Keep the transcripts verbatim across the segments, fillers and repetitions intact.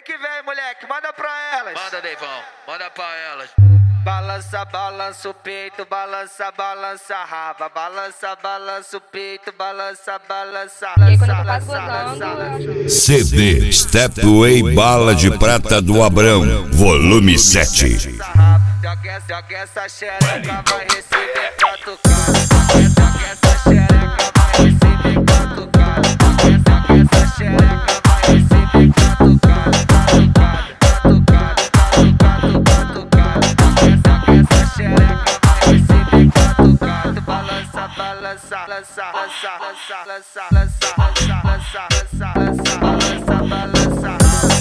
que vem, moleque, manda pra elas. Manda, Deivão, manda pra elas. Balança, balança o peito, balança, balança a raba. Balança, balança o peito, balança, balança. E aí, quando eu tô quase gozando, C D Stepway Bala de Prata do Abrão, volume sete. Joga essa xereca, vai receber catucada. Joga essa xereca, vai receber catucada. Joga essa xereca, vai receber catucada. Catucada, catucada, catucada. Joga essa xereca, vai receber catucada. Balança, balança, lança, lança, lança, lança, lança, lança, lança, lança, lança, balança, balança.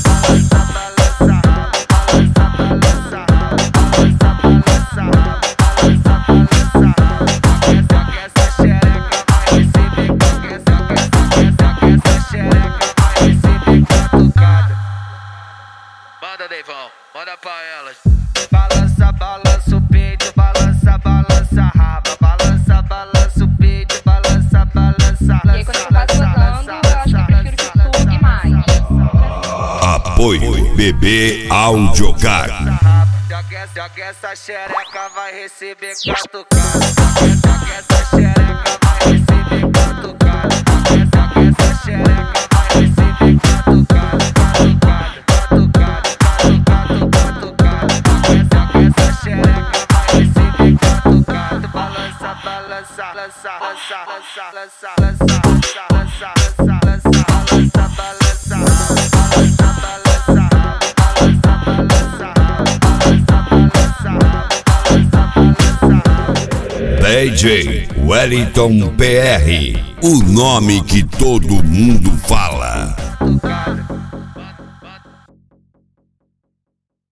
Manda, Deivão, manda pra elas. Balança, balança o peito, balança, balança a raba. Balança, balança o peito, balança, balança. E aí, quando eu tô quase gozando, eu acho que eu prefiro TikTok e mais. Apoio B B Audiocar. Joga essa xereca, vai receber catucada. Joga essa xereca, vai receber catucada. Joga essa xereca, vai receber catucada. Catucada, catucada, catucada. Joga essa xereca, vai receber catucada. Balança, balança, lança, lança, lança, lança, lança, lança, lança, lança, lança, balança, balança. D J Wellington P R, o nome que todo mundo fala.